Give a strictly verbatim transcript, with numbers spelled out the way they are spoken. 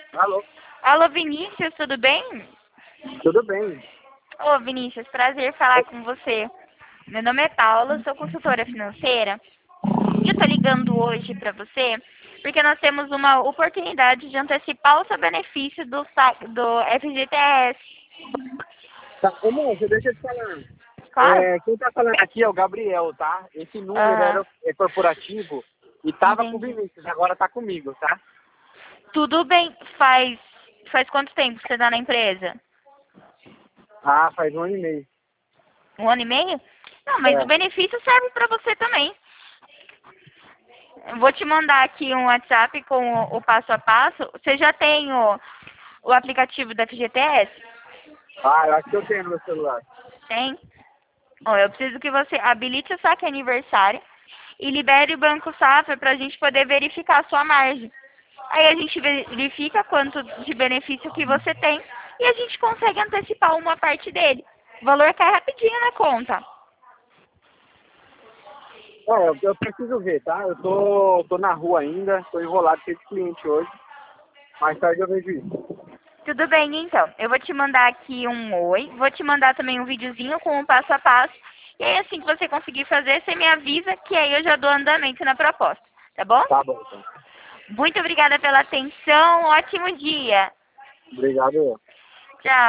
Alô? Alô, Vinícius, tudo bem? Tudo bem? Ô, Vinícius, prazer falar com você. Meu nome é Paula, sou consultora financeira e eu tô ligando hoje para você porque nós temos uma oportunidade de antecipar o seu benefício do, sa- do F G T S. Tá, ô moça, deixa eu te falar. Claro? É, quem tá falando aqui é o Gabriel, tá? Esse número Aham, era, é corporativo e tava com o entendi. Vinícius, agora tá comigo, tá? Tudo bem, faz, faz quanto tempo que você tá na empresa? Ah, faz um ano e meio. Um ano e meio? Não, mas o É. benefício serve para você também. Eu vou te mandar aqui um WhatsApp com o, o passo a passo. Você já tem o, o aplicativo da F G T S? Ah, eu acho que eu tenho no meu celular. Tem? Ó, eu preciso que você habilite o saque aniversário e libere o Banco Safra para a gente poder verificar a sua margem. Aí a gente verifica quanto de benefício que você tem e a gente consegue antecipar uma parte dele. O valor cai rapidinho na conta. É, eu, eu preciso ver, tá? Eu tô, tô na rua ainda, tô enrolado com esse cliente hoje. Mais tarde eu vejo isso. Tudo bem, então. Eu vou te mandar aqui um oi, vou te mandar também um videozinho com o passo a passo. E aí, assim que você conseguir fazer, você me avisa que aí eu já dou andamento na proposta. Tá bom? Tá bom, então. Muito obrigada pela atenção. Ótimo dia. Obrigado. Tchau.